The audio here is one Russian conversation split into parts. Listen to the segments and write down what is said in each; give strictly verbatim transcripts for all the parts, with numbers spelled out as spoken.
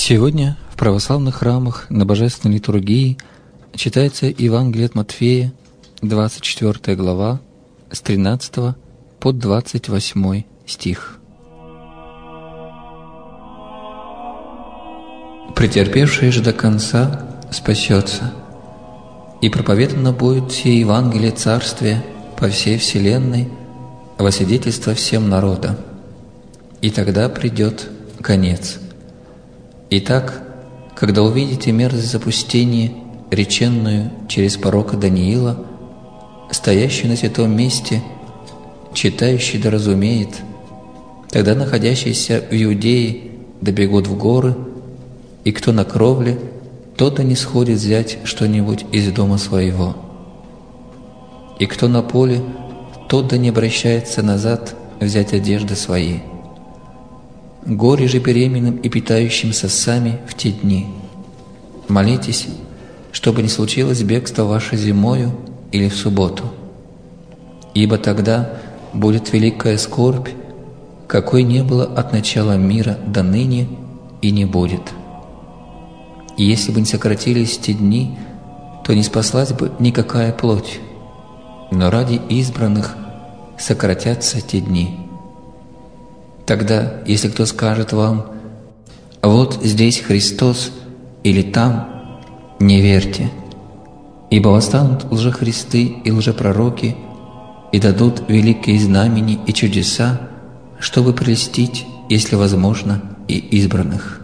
Сегодня в православных храмах на Божественной литургии читается Евангелие от Матфея, двадцать четвёртая глава, с тринадцатого по двадцать восьмой стих. «Претерпевший же до конца спасется, и проповедано будет сие Евангелие Царствия по всей вселенной во свидетельство всем народам, и тогда придет конец. Итак, когда увидите мерзость запустения, реченную через пророка Даниила, стоящий на святом месте, читающий да разумеет, тогда находящиеся в Иудее добегут в горы, и кто на кровле, тот да не сходит взять что-нибудь из дома своего. И кто на поле, тот да не обращается назад взять одежды свои. Горе же беременным и питающимся сами в те дни. Молитесь, чтобы не случилось бегство ваше зимою или в субботу. Ибо тогда будет великая скорбь, какой не было от начала мира до ныне и не будет. И если бы не сократились те дни, то не спаслась бы никакая плоть, но ради избранных сократятся те дни. Тогда, если кто скажет вам: «Вот здесь Христос» или «там», не верьте, ибо восстанут лжехристы и лжепророки и дадут великие знамения и чудеса, чтобы прельстить, если возможно, и избранных.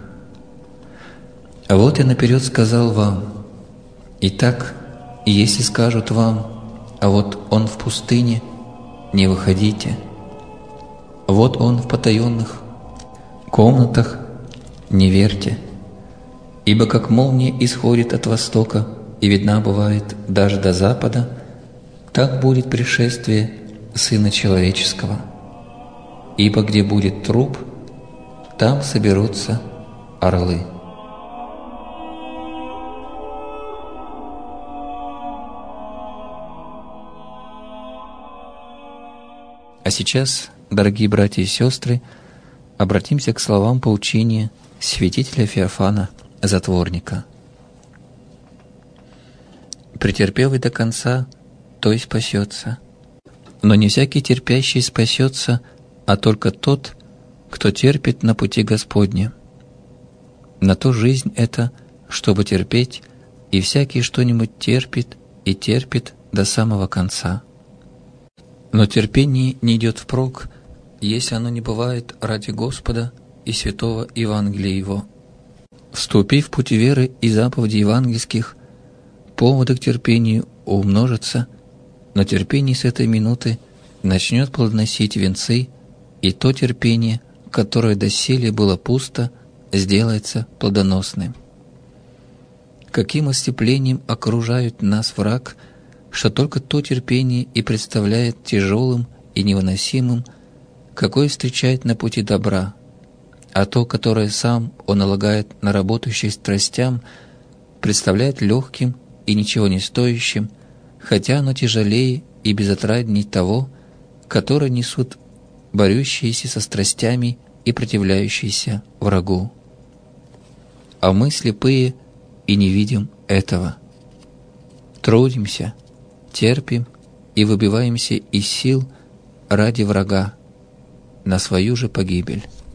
А вот я наперед сказал вам. Итак, если скажут вам: «А вот он в пустыне», не выходите. Вот он в потаенных комнатах, не верьте. Ибо как молния исходит от востока и видна бывает даже до запада, так будет пришествие Сына Человеческого. Ибо где будет труп, там соберутся орлы». А сейчас, дорогие братья и сестры, обратимся к словам поучения святителя Феофана Затворника. «Претерпевый до конца, то и спасется. Но не всякий терпящий спасется, а только тот, кто терпит на пути Господнем. На то жизнь это, чтобы терпеть, и всякий что-нибудь терпит и терпит до самого конца. Но терпение не идет впрок, если оно не бывает ради Господа и святого Евангелия Его. Вступив в путь веры и заповедей евангельских, поводы к терпению умножатся, но терпение с этой минуты начнет плодоносить венцы, и то терпение, которое доселе было пусто, сделается плодоносным. Каким ослеплением окружает нас враг, что только то терпение и представляет тяжелым и невыносимым, какое встречает на пути добра, а то, которое сам он налагает на работающих страстям, представляет легким и ничего не стоящим, хотя оно тяжелее и безотрадней того, которое несут борющиеся со страстями и противляющиеся врагу. А мы слепые и не видим этого. Трудимся, терпим и выбиваемся из сил ради врага на свою же погибель.